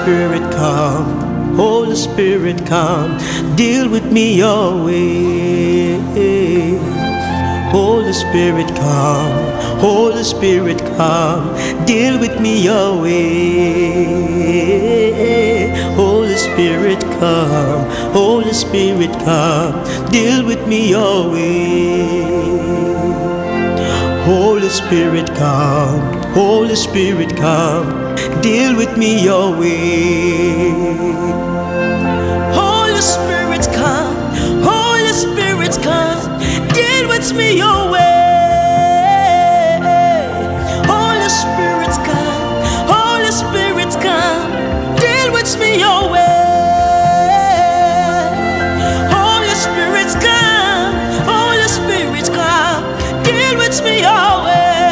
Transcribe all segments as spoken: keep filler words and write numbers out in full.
Spirit, come. Holy Spirit, come. Deal with me your way. Holy Spirit, come. Holy Spirit, come. Deal with me your way. Holy Spirit, come. Holy Spirit, come. Deal with me your way. Holy Spirit, come. Holy Spirit, come. Deal with me your way. Holy Spirit, come. Holy Spirit, come. Deal with me your way. Holy Spirit, come. Holy Spirit, come. Deal with me your way. Holy Spirit, come. Holy Spirit, come. Deal with me your way.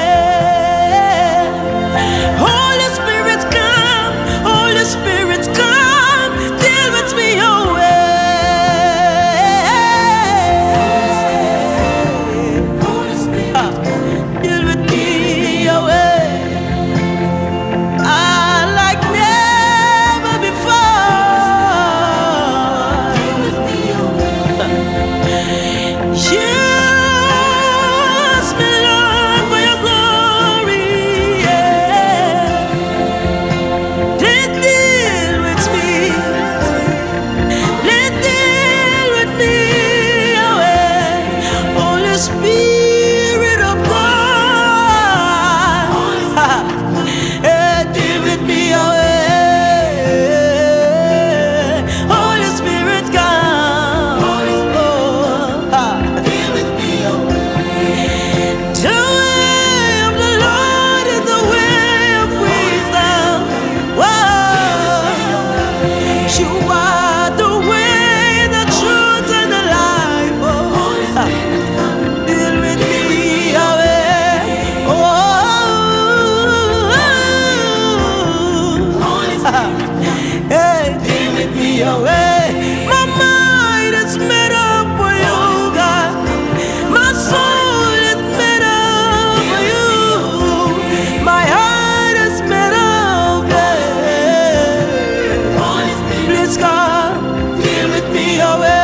Away. My mind is made up for you, God. My soul is made up for you. My heart is made up, yeah. Please, God, deal with me away.